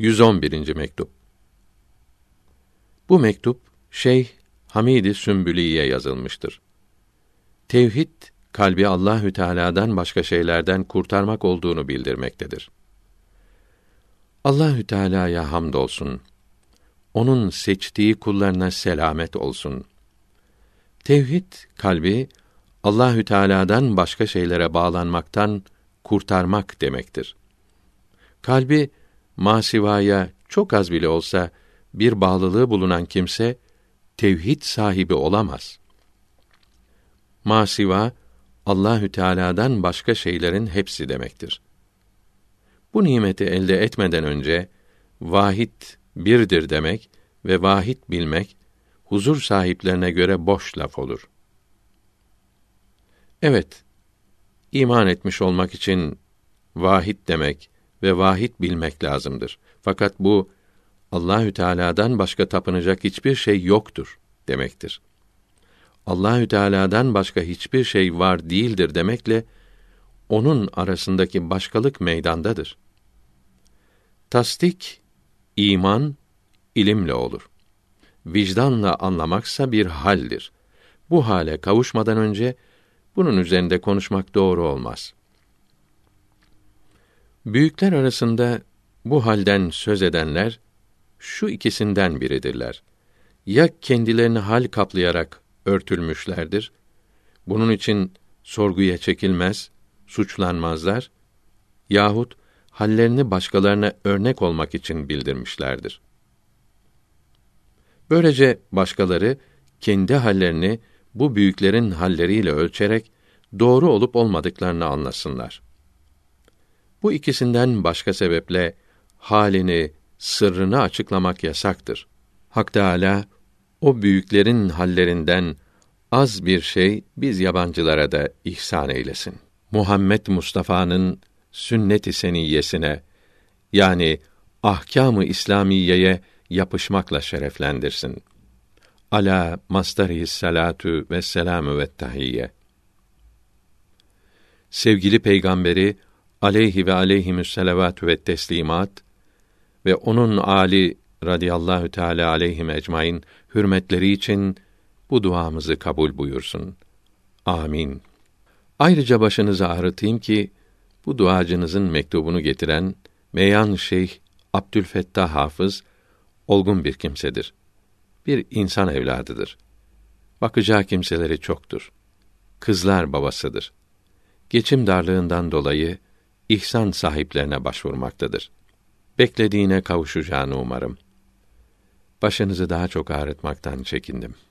111. mektup. Bu mektup Şeyh Hamid-i Sümbüli'ye yazılmıştır. Tevhid, kalbi Allahü Teala'dan başka şeylerden kurtarmak olduğunu bildirmektedir. Allahü Teala'ya hamdolsun. Onun seçtiği kullarına selamet olsun. Tevhid, kalbi Allahü Teala'dan başka şeylere bağlanmaktan kurtarmak demektir. Kalbi masivaya çok az bile olsa bir bağlılığı bulunan kimse tevhid sahibi olamaz. Masiva Allahü Teala'dan başka şeylerin hepsi demektir. Bu nimeti elde etmeden önce vahid birdir demek ve vahid bilmek huzur sahiplerine göre boş laf olur. Evet, iman etmiş olmak için vahid demek ve vahid bilmek lazımdır. Fakat bu Allahü Teala'dan başka tapınacak hiçbir şey yoktur demektir. Allahü Teala'dan başka hiçbir şey var değildir demekle onun arasındaki başkalık meydandadır. Tasdik, iman, ilimle olur. Vicdanla anlamaksa bir haldir. Bu hale kavuşmadan önce bunun üzerinde konuşmak doğru olmaz. Büyükler arasında bu halden söz edenler şu ikisinden biridirler. Ya kendilerini hal kaplayarak örtülmüşlerdir. Bunun için sorguya çekilmez, suçlanmazlar. Yahut hallerini başkalarına örnek olmak için bildirmişlerdir. Böylece başkaları kendi hallerini bu büyüklerin halleriyle ölçerek doğru olup olmadıklarını anlasınlar. Bu ikisinden başka sebeple halini, sırrını açıklamak yasaktır. Hak Teâlâ o büyüklerin hallerinden az bir şey biz yabancılara da ihsan eylesin. Muhammed Mustafa'nın sünnet-i seniyyesine, yani ahkâm-ı İslamiyeye yapışmakla şereflendirsin. Ala masdarihi's salatu vesselamü ve't-tahiyye. Sevgili peygamberi aleyhi ve aleyhimüsselavatü ve teslimat ve onun âli radıyallahu teâlâ aleyhim ecmaîn hürmetleri için bu duamızı kabul buyursun. Amin. Ayrıca başınızı ağrıtayım ki bu duacınızın mektubunu getiren Meyan Şeyh Abdülfettah Hafız olgun bir kimsedir. Bir insan evladıdır. Bakacağı kimseleri çoktur. Kızlar babasıdır. Geçim darlığından dolayı ihsan sahiplerine başvurmaktadır. Beklediğine kavuşacağını umarım. Başınızı daha çok ağrıtmaktan çekindim.